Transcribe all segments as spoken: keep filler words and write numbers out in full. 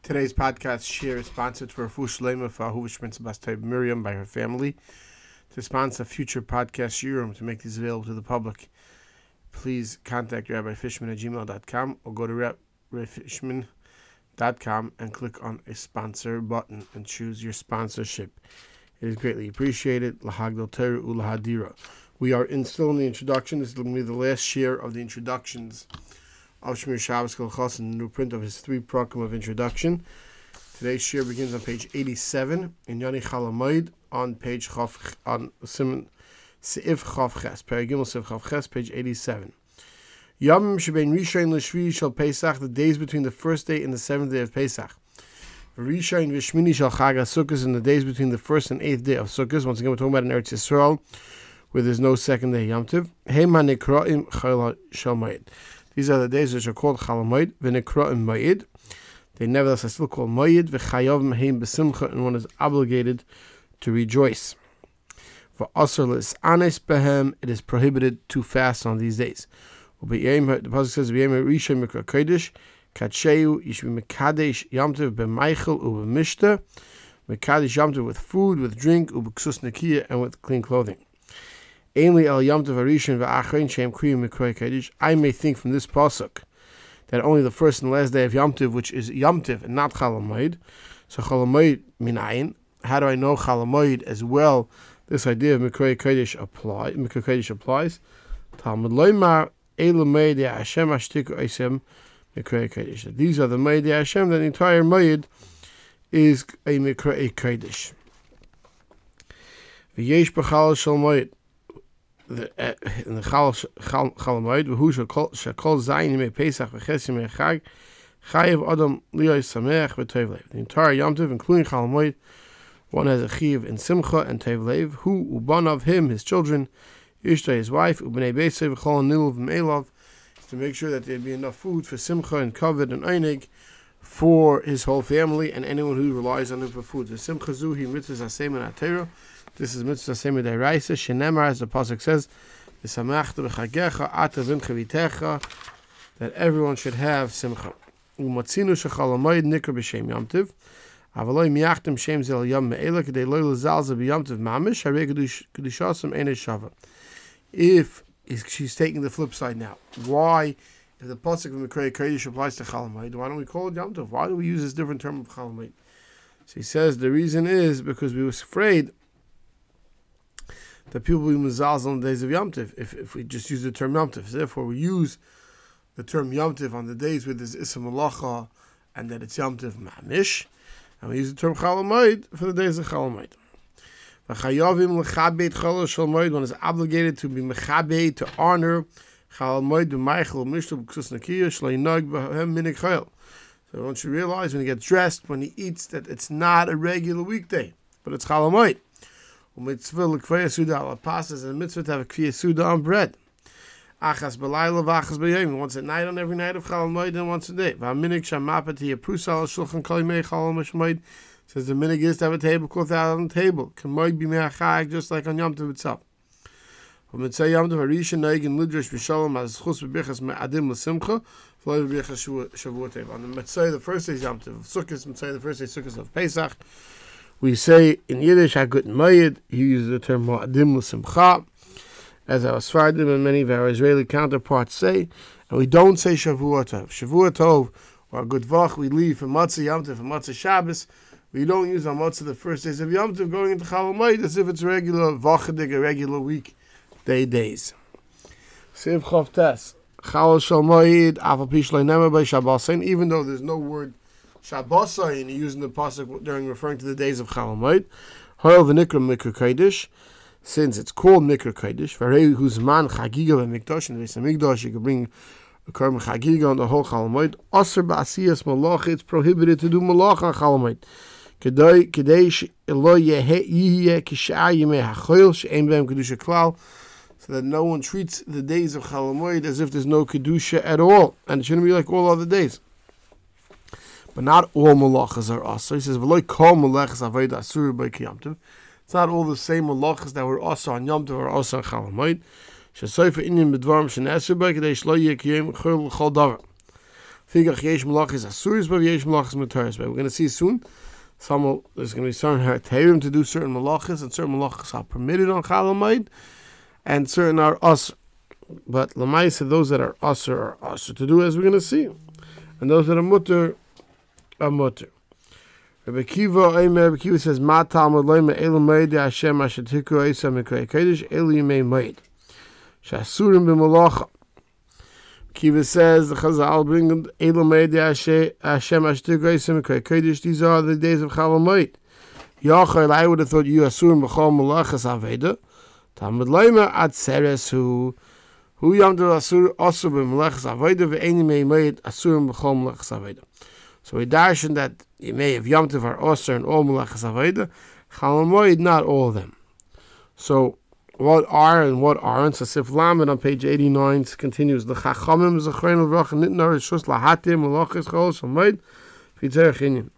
Today's podcast share is sponsored for Refuah Shlema for Ahuva Shmitz Bas Toib Miriam by her family. To sponsor future podcast shiurim to make these available to the public, please contact Rabbi Fishman at gmail dot com or go to rabbi fishman dot com and click on a sponsor button and choose your sponsorship. It is greatly appreciated. Lahagdol Torah Ulahadira. We are in, still in the introduction. This is going to be the last share of the introductions of Shmir Shabbos Kol Chos in the new print of his three prakim of introduction. Today's share begins on page eighty-seven in Yoni Chalamoid on page Chav on Simon Seif Chav Ches, Paragimel Seif Chav Ches, page eighty-seven. Yom Shebein Rishon L'Shvi Shal Pesach, the days between the first day and the seventh day of Pesach. Rishon V'Shmini Shal Chag HaSukkos, in the days between the first and eighth day of Sukkos. Once again, we're talking about in Eretz Yisrael, where there's no second day Yom Tov. Hema Nekra'im Chol Shal Moed. These are the days which are called Chal Moed, V'Nekra'im Moed. They nevertheless are still called Moed, V'Chayav Mehem B'Simcha, and one is obligated to rejoice. For Asr L'Is'anes Behem, it is prohibited to fast on these days. The Pasuk says, V'Yem Rishon Mikra Kodesh, Katsheu, you should be Mekadesh Yom Tov B'Meichel U'B'Mishta, Mekadesh Yom Tov with food, with drink, U'B'Ksus Nekiya, and with clean clothing. Ainly El Yom Tov Harishon V'Achrein Shem Kriyim Mikra Kodesh. I may think from this pasuk that only the first and last day of Yom Tov, which is Yom Tov and not Chol Hamoed. So Chol Hamoed minayin. How do I know Chol Hamoed as well? This idea of Mikra Kodesh apply. Mikra Kodesh applies. Talmud Loimar Elu Moed Hashem Ashtiku Eisem. These are the Moed Hashem. That the entire Moed is a Mikra Kodesh. V'yesh b'chal shel Moed. The in the Chal Chal Moed v'hu shekol shekol zayin yemei Pesach v'ches yemei Chag chayev adam liyos sameach v'tov lev. The entire Yom Tov, including Chal Moed, one has a chiv in simcha and tov lev. Who ubanav him, his children, Ishtay, his wife, ubnei beisav v'chol niluv v'meilov, to make sure that there'd be enough food for simcha and kavod and einig for his whole family and anyone who relies on him for food. The simcha zu hi mitzvahs hasem and atera. This is mitzvah hasem d'oraisa. Shenemar, as the pasuk says, v'samachta b'chagecha ata v'imcha v'techa, that everyone should have simcha. U'matzinu shechal hamoed nikra b'shem Yom Tov. Avaloi miyachtem shem zel yom me'ela k'dei lo l'zalza b'Yom Tov mamish harei kedushasam einei shava. If she's taking the flip side now. Why, if the pasuk of Mikra Kodesh applies to Chol Hamoed, why don't we call it Yom Tov? Why do we use this different term of Chol Hamoed? So he says the reason is because we was afraid that people will be mezalzel on the days of Yom Tov if, if we just use the term Yom Tov. So therefore, we use the term Yom Tov on the days where there's Issa Malacha and that it's Yom Tov Mamish, and we use the term Chol Hamoed for the days of Chol Hamoed. One is obligated to be mechabe, to honor Chol Hamoed b'Meichel Mishta B'Ksus Nekiya Shlei Nog B'Hem Minik Chayil. So one should realize when he gets dressed, when he eats, that it's not a regular weekday, but it's Chol Hamoed. Mitzvah l'kvaya suda ala pastas, and a mitzvah to have a kviya suda on bread. Achas b'layla v'achas b'yom, once at night on every night of Chol Hamoed and once a day. V'aminik shamapati yaprusa al shulchan kol yimei Chol Hamoed. Says the minig is to have a tablecloth out on the table. Kamoid b'me'achag, just like on Yom Tov itself. When we say Yom Tov Harishon Noegin Lidrash B'Shalom as Chus B'Bichas Me'adim L'Simcha, V'lo B'Bichas Shavuot. On the Mitzvah, the first day is Yom Tov. Sukkot, Mitzvah, the first day is Sukkot of Pesach. We say in Yiddish Hagut Moed. He uses the term Me'adim L'Simcha, as our Sfardim and many of our Israeli counterparts say. And we don't say Shavuot Tov. Shavuot Tov or Good Vach we leave for Matzah Yom Tov, for Matzah Shabbos. We don't use on Matzah the first days of Yom Tov going into Chol Hamoed as if it's regular vachadik, a regular week day days. Seif Chav Tes Chal Shal Moed Afal Pi Shloi Nemer by Shabbosayin. Even though there's no word Shabbosayin using the pasuk during referring to the days of Chol Hamoed, Hoil v'Nikra Mikra Kodesh, since it's called Mikra Kodesh, V'Rei Huzman Chagiga v'Mikdash, in the Beis Hamikdash you can bring a korban Chagiga on the whole Chol Hamoed. Aser ba'asiyas malacha, it's prohibited to do malacha on Chol Hamoed. So that no one treats the days of Chol Hamoed as if there's no kedusha at all, and it shouldn't be like all other days. But not all malachas are asur. He says, "V'loy kol malachas avoda asur b'Yom Tov." It's not all the same malachas that were asur on Yom Tov or asur on Chol Hamoed. Shesoifa inyan b'dvarim shenesu b'Kidei shlo yekiyim chol chol davar. Figach yesh malachis asuris, but yesh malachis mutaris. But we're going to see soon. Some will, there's going to be certain heterim to do certain malachis, and certain malachis are permitted on Chol Hamoed, and certain are usher. But lamaisa, those that are usher are usher to do, as we're going to see, and those that are mutter are mutter. Rabbi Kiva, Rabbi Kiva says, "Ma talmud loyma elu moed Hashem ashetiku eisa mikrei kodesh elu yimei moed shasurim b'malacha." Kiva says the Chazal bring elu moed Hashem ashetiku eisa mikrei kodesh. These are the days of Chol Hamoed. Yachal, I would have thought you asurim b'chol malachas aveda. Talmud loyma atzeres hu hu yamdu asur asur b'malachas aveda ve'eni mei moed asurim b'chol malachas aveda. So we darshan that you may have Yom Tov are Osir and all Melachas Aveda, Chol Hamoed, not all of them. So what are and what aren't? So Sif Lamed on page eighty-nine continues, the Chachamim Zechrein L'Vrach Nitnar Rishus Lahatim Melachas Chol Hamoed V'Tzerech Inyan.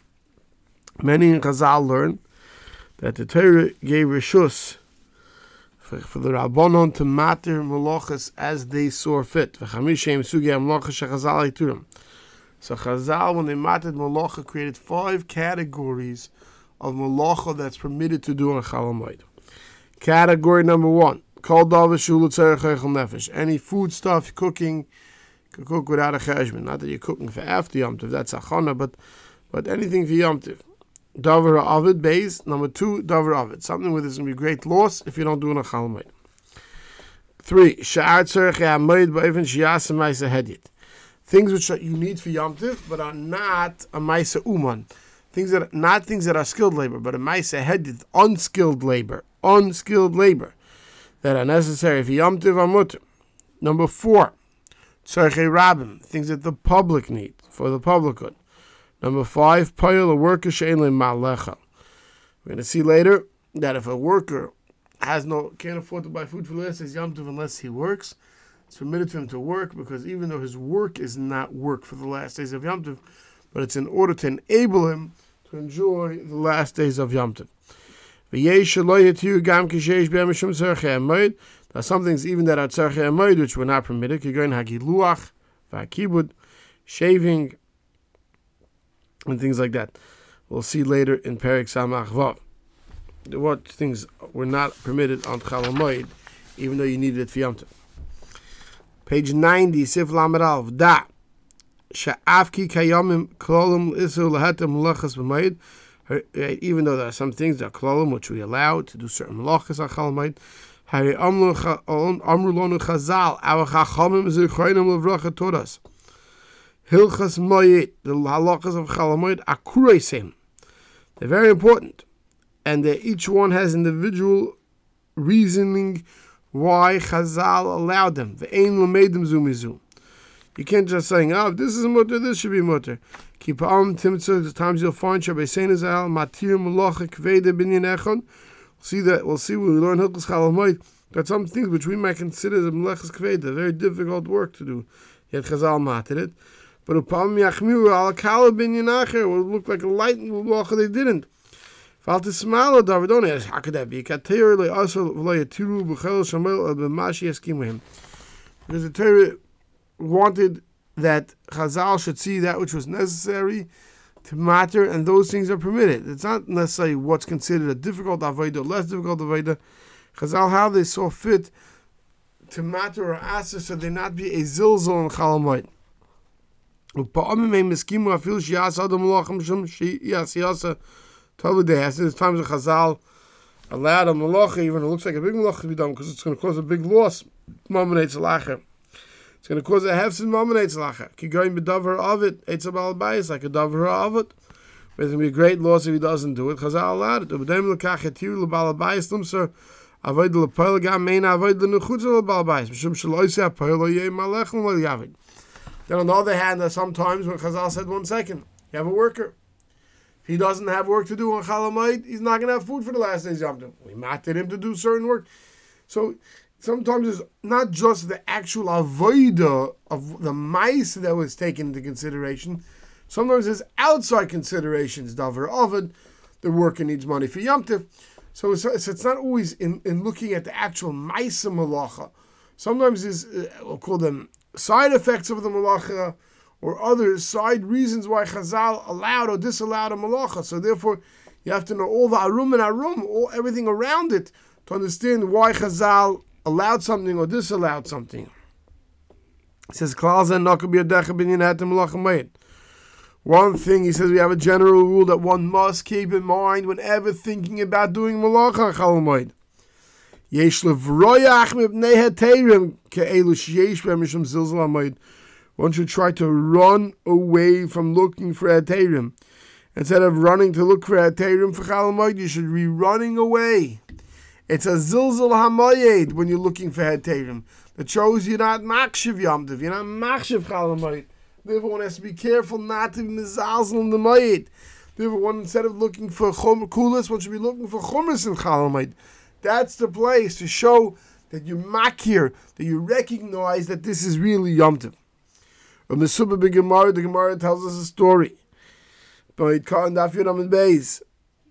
Many in Chazal learn that the Torah gave Rishus for, for the Rabbanon to matter Melachas as they saw fit. V'Chamishem Sugei Melachas Shechazal Eiturim. So Chazal, when they mated malacha, created five categories of malacha that's permitted to do on Chol Hamoed. Category number one, kol davar shu l'tzarech echel nefesh. Any food stuff, cooking, you can cook without a cheshbon. Not that you're cooking for after Yom Tov, that's achana, but but anything for Yom Tov. Davar avid, base. Number two, davar avid. Something where there's going to be great loss if you don't do it on Chol Hamoed. Three, sha'ar tzarech ha'amoed ba'efen sheyaseh ma'aseh hedyet. Things which you need for Yom Tov, but are not a Maisa Uman. Things that are not things that are skilled labor, but a Maisa Hedid, unskilled labor, unskilled labor that are necessary for Yom Tov Amut. Number four, Tzarchei Rabim, things that the public need for the public good. Number five, Payil, a worker she'en le ma'alecha. We're going to see later that if a worker has no can't afford to buy food for the last days Yom Tov unless he works, it's permitted for him to work, because even though his work is not work for the last days of Yom Tov, but it's in order to enable him to enjoy the last days of Yom Tov. There are some things even that are tzarchei hamoed which were not permitted. Hagiluach, v'akibud, shaving, and things like that. We'll see later in Perek Samach Vav what things were not permitted on Chol Hamoed, even though you needed it for Yom Tov. Page ninety, Sif Lamed Alf, Da. Sha'afki kayamim klolim isu lahatem malachas b'mayid. Even though there are some things that are klolim which we allow to do certain malachas on Chol Hamoed. Hari amru lonu chazal, our chachamim zechreinim levracha todas. Hilchas mayit, the halachas of Chol Hamoed, akuresim. They're very important. And each one has individual reasoning why Chazal allowed them. You can't just say, oh, this is mutter, this should be mutter. Keep on timtzah, the times you'll find Shabbai Seinazal, Matir Malacha Kveda Binyan Echon. See that, we'll see when we learn Hilchos Chol Hamoed, that some things which we might consider as Melechas Kveda, very difficult work to do. Yet Chazal mated it. But Upam Yachmiru Al Kala Binyan Acher would look like a light Malacha, they didn't. How could that be? Because the Torah wanted that Chazal should see that which was necessary to matter, and those things are permitted. It's not necessarily what's considered a difficult avodah or less difficult avodah. Chazal, how they saw fit to matter or ask, so they not be a zilzal in Chol Hamoed. There's times when Chazal allowed a malacha, even it looks like a big malacha to be done, because it's going to cause a big loss. It's going to cause a hefsin mamonetz lacha. Kigoyin b'davar avid, it's a balbayis like a davar avid. There's going to be a great loss if he doesn't do it. Chazal allowed it. B'dem lekach etir lebalbayis lumser avoid lepoil gam mein avoid lenechutz lebalbayis. Mishum shaloiseh apoil lo yeh malechum lo yavid. Then on the other hand, there's sometimes when Chazal said, one second, you have a worker. If he doesn't have work to do on Chol Hamoed, he's not going to have food for the last days of Yom Tov. We matted him to do certain work. So sometimes it's not just the actual avodah of the mice that was taken into consideration. Sometimes there's outside considerations. Davar Ovid, the worker needs money for Yom Tov. So it's, it's not always in, in looking at the actual Maisa Malacha. Sometimes there's, uh, we'll call them side effects of the Malacha, or other side reasons why Chazal allowed or disallowed a malacha. So therefore, you have to know all the arum and arum, all everything around it, to understand why Chazal allowed something or disallowed something. He says, one thing, he says, we have a general rule that one must keep in mind whenever thinking about doing malacha on Chol Hamoed. Yesh levroyach mipnei heterim ke'elu sheyesh b'hem mishum zilzal hamoed. One should try to run away from looking for heterim. Instead of running to look for heterim for Chol Hamoed, you should be running away. It's a zilzal hamoed when you're looking for heterim. That shows you're not makshiv Yom Tov, you're not makshiv Chol Hamoed. Therefore, one has to be careful not to be mizalzel in the mayit. Therefore, one, instead of looking for chum, kulas, one should be looking for chumras in Chol Hamoed. That's the place to show that you makir, that you recognize that this is really Yom Tov. On the Subah B'Gemara, the Gemara tells us a story. By Ka'an Daf Yud Amud Beis.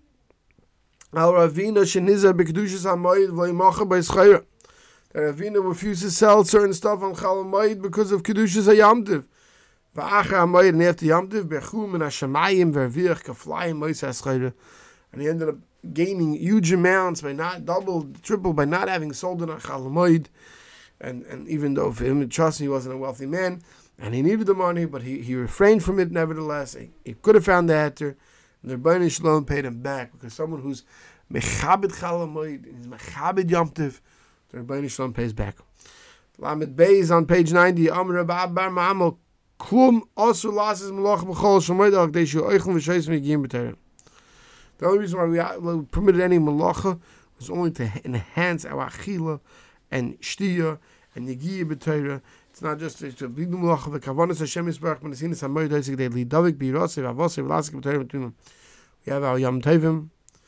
Al Ravina shenizar b'kedushas hamayid v'leimacha b'yischayra. That Ravina refused to sell certain stuff on Chol Hamoed because of kedushas hayom tov. V'achar hamayid, and after Yom Tov, b'chum min hashamayim v'erviach kaflayim mois haschayra. And he ended up gaining huge amounts by not double, triple, by not having sold it on Chol Hamoed. And and even though for him, trust me, he wasn't a wealthy man, and he needed the money, but he, he refrained from it nevertheless. He, he could have found the heter, and the Rebbeinu Shalom paid him back, because someone who's mechabed Chol Hamoed, is mechabed Yom Tov, the Rebbeinu Shalom pays back. Lamed Beis on page ninety, Amr Rabbi Bar Ma'amel, Klum Osur Lasis Melach B'chol Shamoed Al K'dei She'oichlem V'sheis Megiyim B'Torah. The only reason why we permitted any malacha was only to enhance our achila and shtiya and yigiyah b'Torah. It's not just to be the malacha. The kavanas Hashem Yisbarach Menasinas Hamoed Oisik Dei Lidavik B'Yirosei V'Avosei V'Lasik B'Torah B'Tunam. We have our Yom Tovim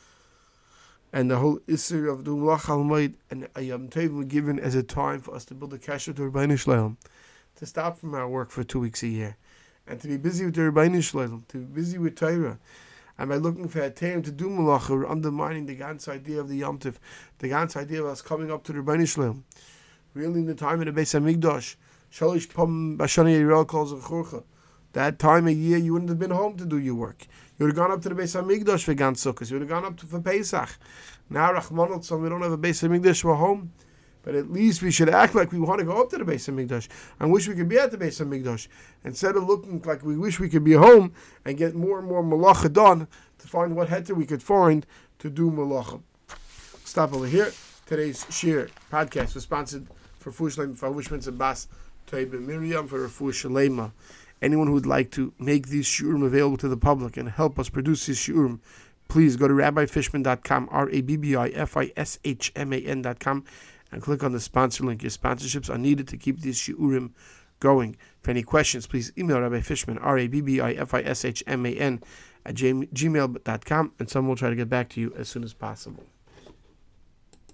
and the whole issue of doing malacha al Hamoed, and a Yom Tovim were given as a time for us to build a kasher to Rebbeinu Shalom, to stop from our work for two weeks a year, and to be busy with the Rebbeinu Shalom, to be busy with Torah. And by looking for a time to do malacha, we're undermining the ganze idea of the Yom Tov, the ganze idea of us coming up to the Rebbeinu Shalom. Really, in the time of the Beis Hamikdash, Shalish Pam Bashani Yirel calls a churcha. That time of year, you wouldn't have been home to do your work. You would have gone up to the Beis Hamikdash for Gan Sukkos. You would have gone up to for Pesach. Now, Rachman al-Tzon, we don't have a Beis Hamikdash, we're home. But at least we should act like we want to go up to the Beis Hamikdash and wish we could be at the Beis Hamikdash, instead of looking like we wish we could be home and get more and more malacha done to find what heter we could find to do malacha. Stop over here. Today's shir podcast was sponsored for Refuah Shlema for Wishman's Abbas Toiba Miriam for Refuah Shlema. Anyone who would like to make these shiurim available to the public and help us produce these shiurim, please go to rabbi fishman dot com, R A B B I F I S H M A N dot com, and click on the sponsor link. Your sponsorships are needed to keep these shiurim going. For any questions, please email Rabbi Fishman, R A B B I F I S H M A N, at gmail dot com, and someone will try to get back to you as soon as possible.